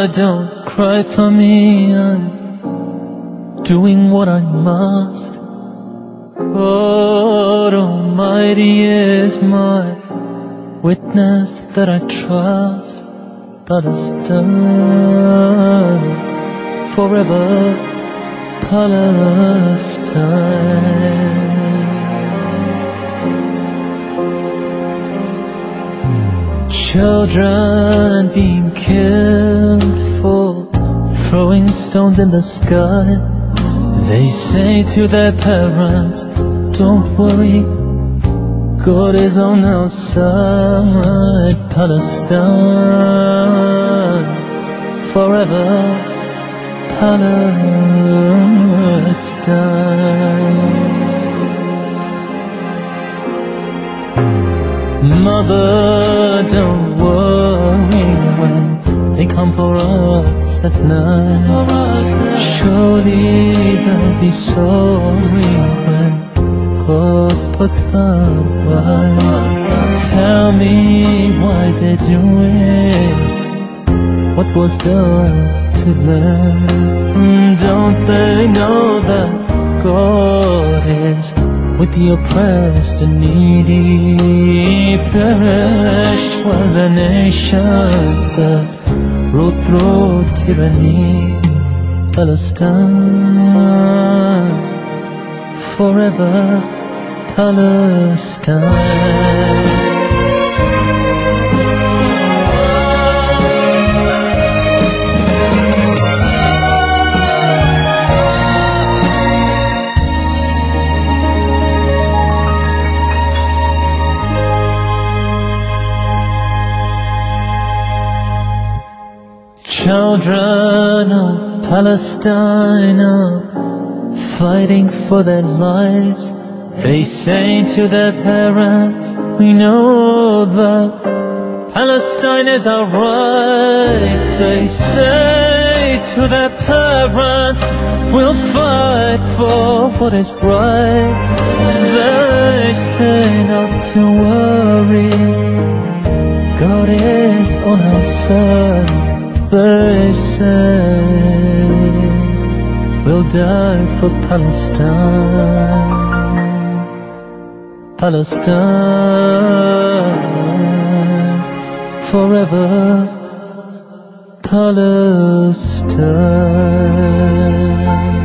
don't cry for me, I'm doing what I must. God Almighty is my witness that I trust. Palestine, forever Palestine. Children being killed for throwing stones in the sky. They say to their parents, don't worry, God is on our side. Palestine, forever Palestine. Mother, don't worry when they come for us at night. Surely they'll be sorry when God puts them right. Tell me why they're doing what was done to them. Don't they know that God is with the oppressed and needy? Perished while the nations that rode through tyranny. Palestine, forever Palestine. Children of Palestine are fighting for their lives. They say to their parents, we know that Palestine is our right. They say to their parents, we'll fight for what is right. They say not to worry, God is on our side. They say we'll die for Palestine. Palestine, forever Palestine.